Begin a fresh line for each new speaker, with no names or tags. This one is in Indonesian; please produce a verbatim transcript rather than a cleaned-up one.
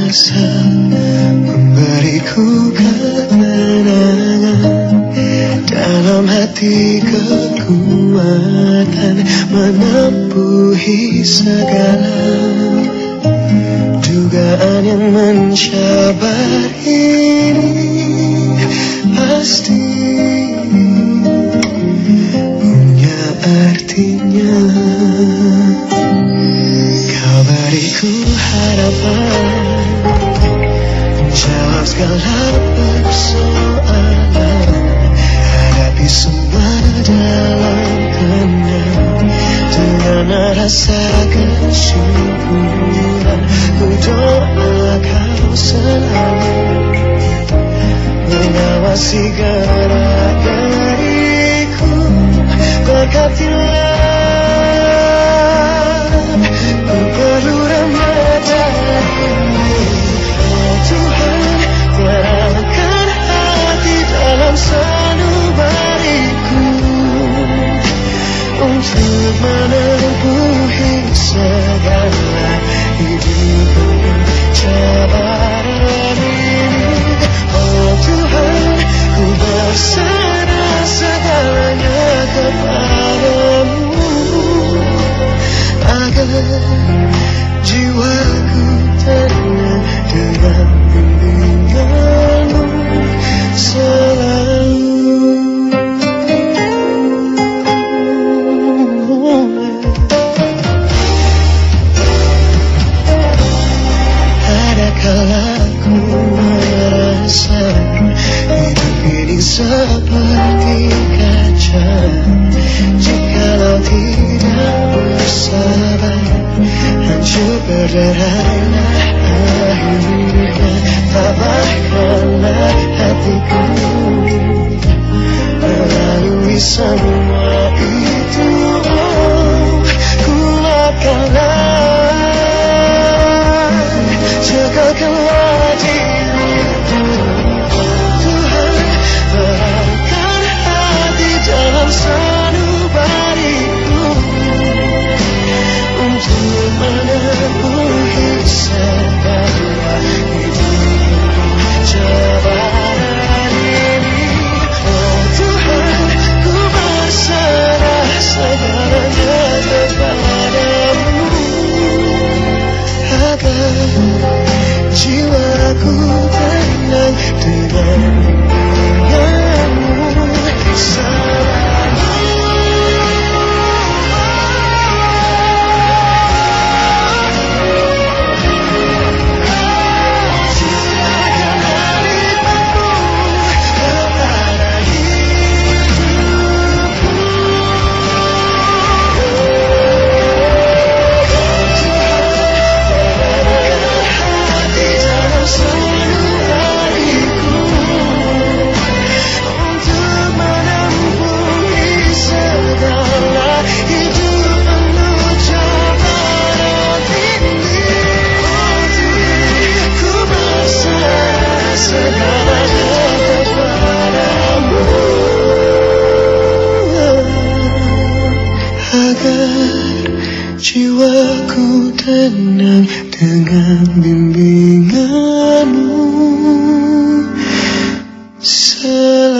kuasa memberiku ketenangan, dalam hati kekuatan menempuhi segala dugaan yang mencabar ini. Pasti punya artinya. Kau beriku harapan, jawab segala persoalan, hadapi semua dalam tenang, dengan rasa kesyukuran. Ku doa kau selalu mengawasi gerak diriku, berkatilah perlu Ramadhan. Oh Tuhan, terangkan hati dalam sanubariku untuk menempuhi segala hidup cabaran ini. Oh Tuhan, ku berserah segalanya kepadamu, agar jiwaku tenang dengan bimbinganmu selalu. Ada kala ku merasa hidup ini seperti kaca, jikalau tidak bersabar hancur berderailah akhirnya. Tabahkanlah hatiku melalui semua itu. Oh, kuatkanlah, jagakanlah diriku. Tuhan, terangkan hati dalam sanubariku untuk menempuhi segala hidup cabaran ini. Oh Tuhan, ku berserah segalanya kepadamu, agar jiwaku tenang dengan bimbinganmu selalu. Agar jiwaku tenang dengan bimbinganmu selalu.